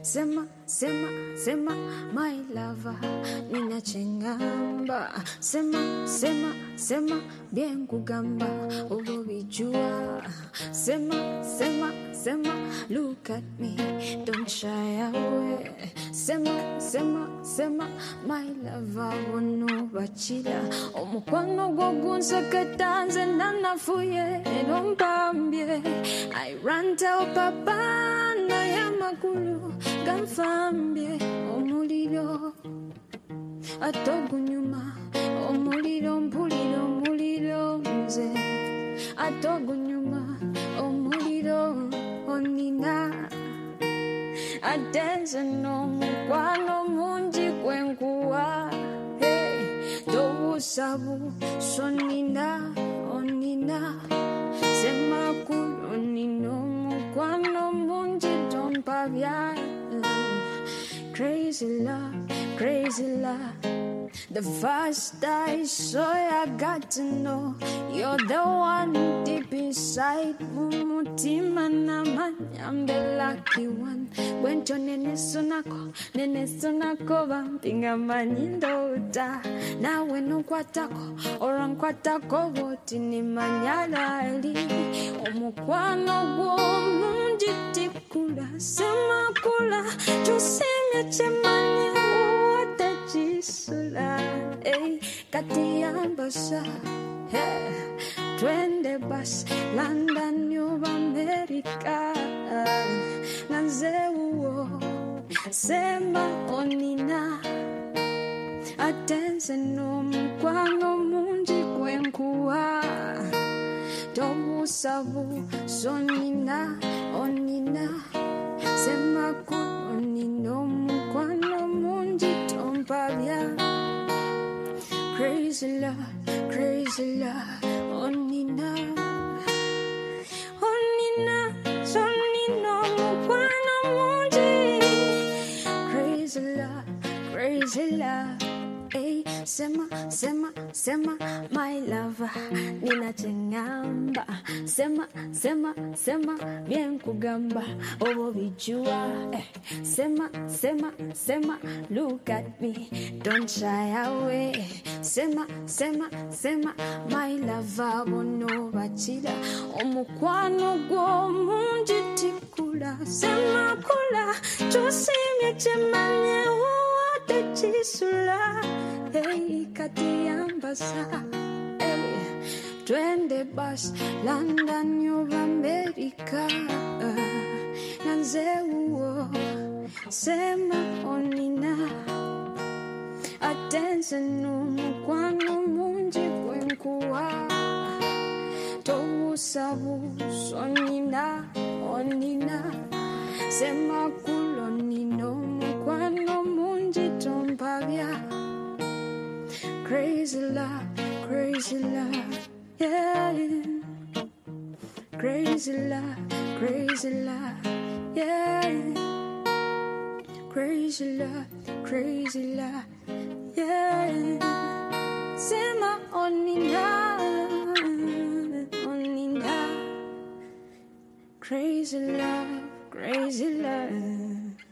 Sema, sema, sema, my lover, nina chengamba. Sema, sema, sema, bien kugamba, ubobijua. Sema, sema, sema, look at me, don't shy away. Sema, sema, sema, my lover, wono bachila. Omukwano gogunsa katanze nanafuye, elompambye. I ran tell papa, na yamakulu, gamfambye, omuliro. Atogunyuma, omuliro, mpuliro, omuliro, nze. Atogunyuma, omuliro, onina. Adenze n'omukwano mungi gwenkuwa. Hey, tobusabu, sonina, onina. Semakulu, onina, omukwano mungi tompabya. Crazy love, crazy love. The first I saw you, I got to know you're the one deep inside. Mumutima namanya, I'm the lucky one. Wento nene sonako vampinga manyindota. Na wenu kwatako, orang kwatako voti ni manyalali. Omukwano gwo mungi tikula, sema kula, chusimye chemanya. Jisula, hey, Katiambasa, hey, twende bas, London, New America, Nanzeu, Sema onina, Atense no mukwano mungi kwenkuwa, Tomu sabu, sonina, onina, Sema onino mukwano mungi tompabya. Crazy love, onina. Onina, sonino mukwano mungi. Crazy love, hey, sema, sema, sema, my lover, nina chengamba. Sema, sema, sema, bien kugamba, obobijua. Sema, sema, sema, look at me, don't shy away. Sema, sema, sema, my lover, wono bachila. Omukwano gwo mungi tikula. Sema kula, chusimye chemanye uwate chisula. Hey, Katiambasa, hey, twende bas, London, New America. Nanzeu, sema onina. Atense n'omukwano mungi gwenkuwa. Tobusabu, sonina, onina. Sema kulo nino, omukwano mungi tompabya. Crazy love, yeah. Crazy love, yeah. Crazy love, yeah. Sema onina, onina. Crazy love.